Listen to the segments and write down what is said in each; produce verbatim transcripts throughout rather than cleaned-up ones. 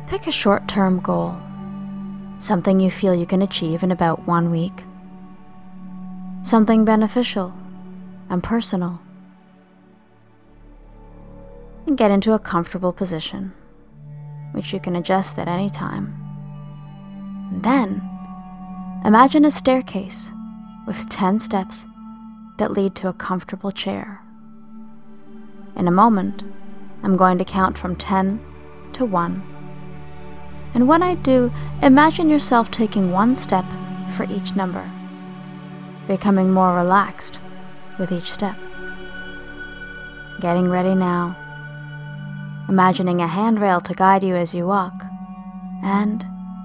Pick a short-term goal, something you feel you can achieve in about one week, something beneficial and personal, and get into a comfortable position, which you can adjust at any time. And then, imagine a staircase with ten steps that lead to a comfortable chair. In a moment, I'm going to count from ten to one. And when I do, imagine yourself taking one step for each number, becoming more relaxed with each step. Getting ready now, imagining a handrail to guide you as you walk, and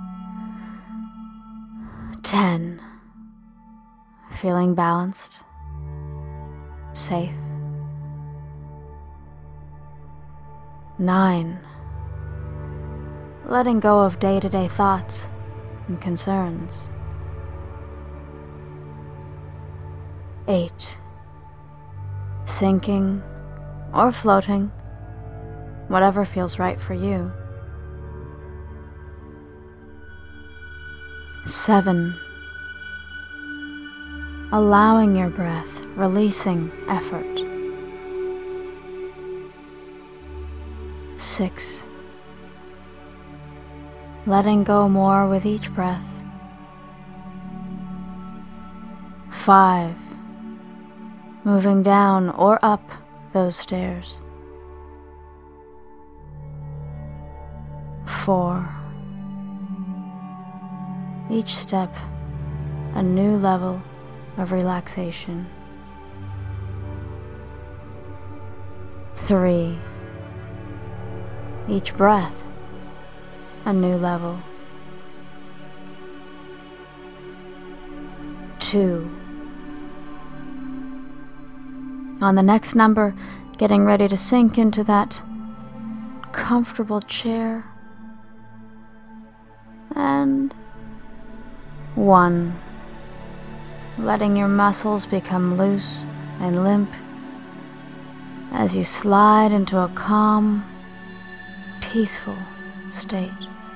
ten. Feeling balanced, safe. Nine. Letting go of day-to-day thoughts and concerns. Eight. Sinking or floating, whatever feels right for you. Seven. Allowing your breath, releasing effort. Six. Letting go more with each breath. Five. Moving down or up those stairs. Four. Each step a new level of relaxation. Three. Each breath a new level. Two. On the next number, getting ready to sink into that comfortable chair. And one. Letting your muscles become loose and limp as you slide into a calm, peaceful state.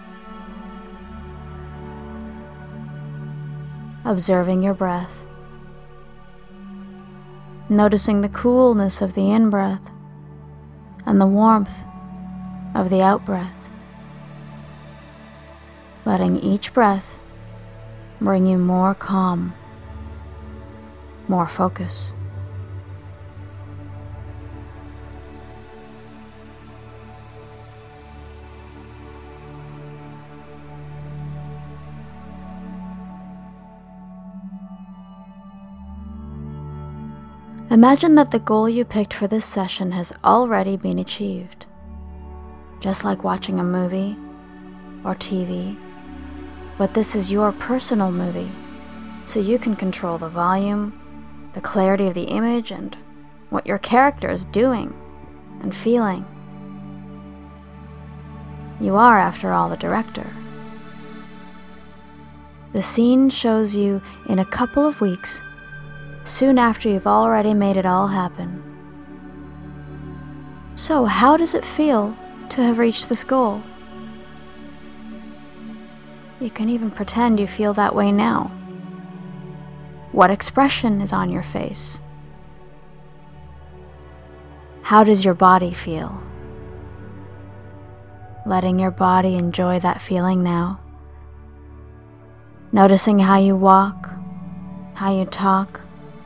Observing your breath, noticing the coolness of the in-breath and the warmth of the out-breath. Letting each breath bring you more calm, more focus. Imagine that the goal you picked for this session has already been achieved. Just like watching a movie or T V, but this is your personal movie, so you can control the volume, the clarity of the image, and what your character is doing and feeling. You are, after all, the director. The scene shows you in a couple of weeks, soon after you've already made it all happen. So, how does it feel to have reached this goal? You can even pretend you feel that way now. What expression is on your face? How does your body feel? Letting your body enjoy that feeling now. Noticing how you walk, how you talk.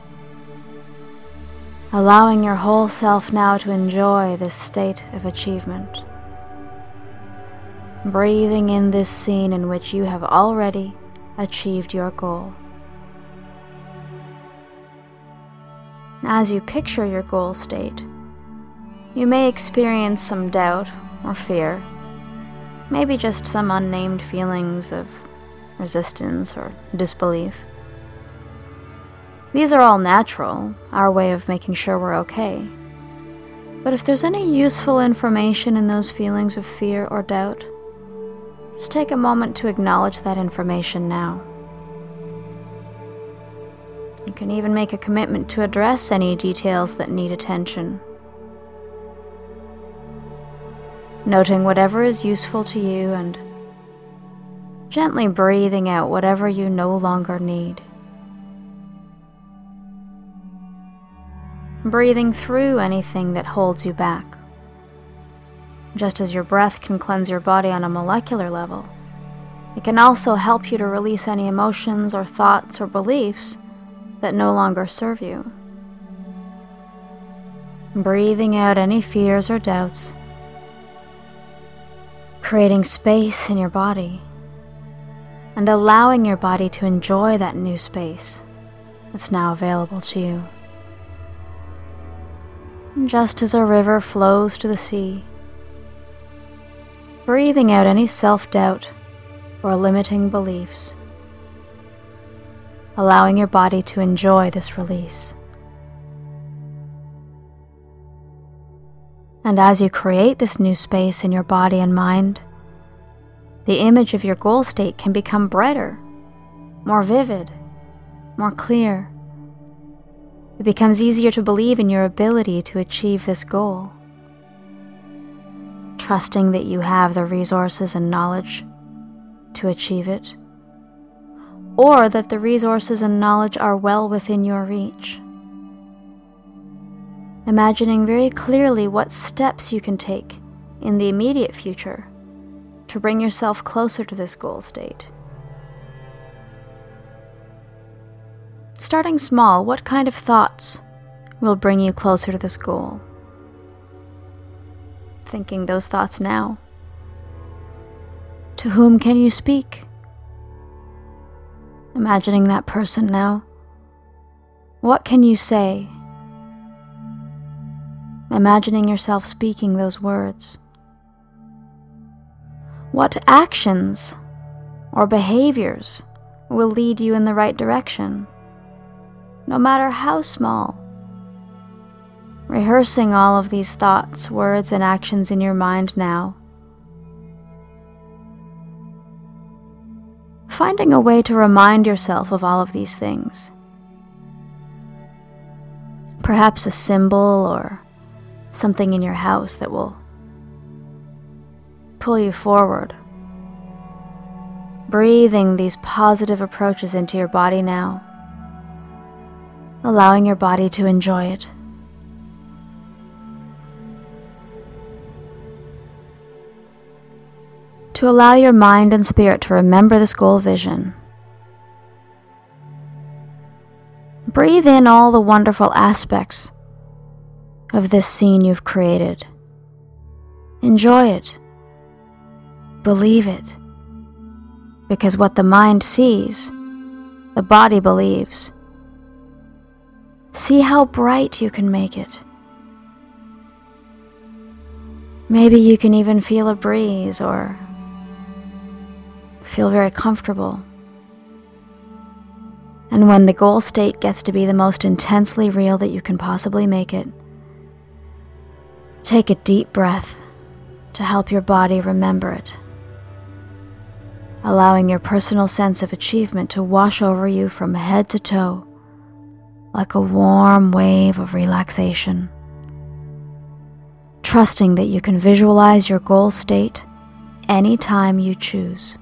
Allowing your whole self now to enjoy this state of achievement. Breathing in this scene in which you have already achieved your goal. As you picture your goal state, you may experience some doubt or fear, maybe just some unnamed feelings of resistance or disbelief. These are all natural, our way of making sure we're okay. But if there's any useful information in those feelings of fear or doubt, just take a moment to acknowledge that information now. You can even make a commitment to address any details that need attention. noting whatever is useful to you and gently breathing out whatever you no longer need. Breathing through anything that holds you back. Just as your breath can cleanse your body on a molecular level, it can also help you to release any emotions or thoughts or beliefs that no longer serve you. Breathing out any fears or doubts, creating space in your body, and allowing your body to enjoy that new space that's now available to you. Just as a river flows to the sea, breathing out any self-doubt or limiting beliefs, allowing your body to enjoy this release. And as you create this new space in your body and mind, the image of your goal state can become brighter, more vivid, more clear. It becomes easier to believe in your ability to achieve this goal, trusting that you have the resources and knowledge to achieve it, or that the resources and knowledge are well within your reach. Imagining very clearly what steps you can take in the immediate future to bring yourself closer to this goal state. Starting small, what kind of thoughts will bring you closer to this goal? Thinking those thoughts now. To whom can you speak? Imagining that person now. What can you say? Imagining yourself speaking those words. What actions or behaviors will lead you in the right direction, no matter how small? Rehearsing all of these thoughts, words, and actions in your mind now. Finding a way to remind yourself of all of these things. Perhaps a symbol or something in your house that will pull you forward. Breathing these positive approaches into your body now, allowing your body to enjoy it. To allow your mind and spirit to remember this goal vision. Breathe in all the wonderful aspects of this scene you've created. Enjoy it. Believe it. Because what the mind sees, the body believes. See how bright you can make it. Maybe you can even feel a breeze or feel very comfortable. And when the goal state gets to be the most intensely real that you can possibly make it, take a deep breath to help your body remember it, allowing your personal sense of achievement to wash over you from head to toe like a warm wave of relaxation, trusting that you can visualize your goal state anytime you choose.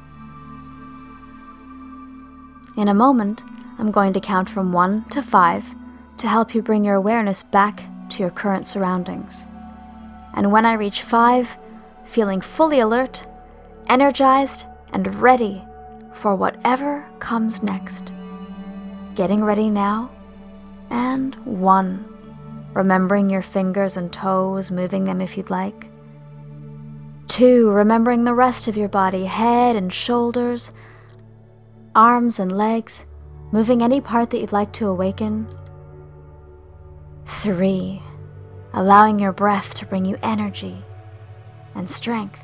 In a moment, I'm going to count from one to five to help you bring your awareness back to your current surroundings. And when I reach five, feeling fully alert, energized, and ready for whatever comes next. Getting ready now, and one, remembering your fingers and toes, moving them if you'd like. Two, remembering the rest of your body, head and shoulders, arms and legs, moving any part that you'd like to awaken. Three, allowing your breath to bring you energy and strength.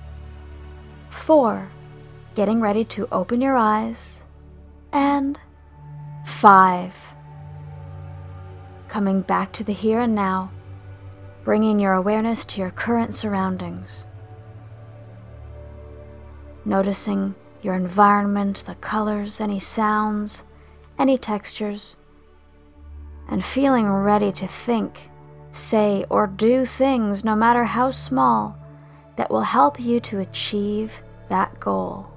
Four, getting ready to open your eyes. And five, coming back to the here and now, bringing your awareness to your current surroundings. Noticing your environment, the colors, any sounds, any textures, and feeling ready to think, say, or do things, no matter how small, that will help you to achieve that goal.